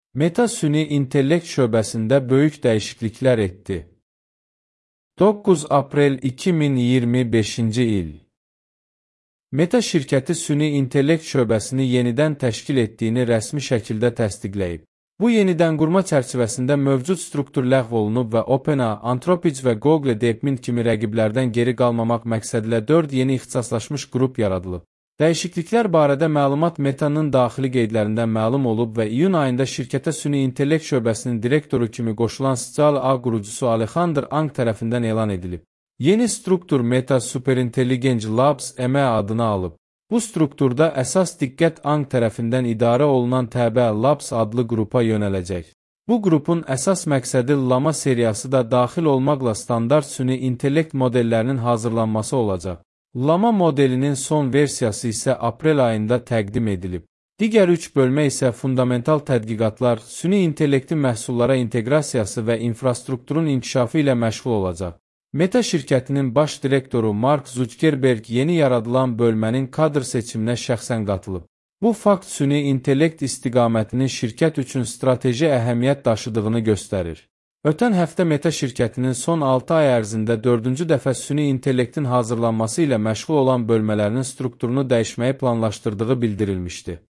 Meta süni intellekt şöbəsində böyük dəyişikliklər etdi. 9 aprel 2025-ci il. Meta şirkəti süni intellekt şöbəsini yenidən təşkil etdiyini rəsmi şəkildə təsdiqləyib. Bu yenidənqurma çərçivəsində mövcud struktur ləğv olunub və OpenAI, Anthropic və Google DeepMind kimi rəqiblərdən geri qalmamaq məqsədilə 4 yeni ixtisaslaşmış qrup yaradılıb. Dəyişikliklər barədə məlumat Meta'nın daxili qeydlərindən məlum olub və iyun ayında şirkətə süni intellekt şöbəsinin direktoru kimi qoşulan Scala A qurucusu Alexander Ang tərəfindən elan edilib. Yeni struktur Meta Superintelligence Labs (ME) adını alıb. Bu strukturda əsas diqqət Ang tərəfindən idarə olunan TB Labs adlı qrupa yönələcək. Bu qrupun əsas məqsədi Llama seriyası da daxil olmaqla standart süni intellekt modellərinin hazırlanması olacaq. Llama modelinin son versiyası isə aprel ayında təqdim edilib. Digər 3 bölmə isə fundamental tədqiqatlar, süni intellektin məhsullara inteqrasiyası və infrastrukturun inkişafı ilə məşğul olacaq. Meta şirkətinin baş direktoru Mark Zuckerberg yeni yaradılan bölmənin kadr seçiminə şəxsən qatılıb. Bu fakt süni intellekt istiqamətinin şirkət üçün strateji əhəmiyyət daşıdığını göstərir. Ötən həftə Meta şirkətinin son 6 ay ərzində 4-cü dəfə süni intellektin hazırlanması ilə məşğul olan bölmələrinin strukturunu dəyişməyi planlaşdırdığı bildirilmişdi.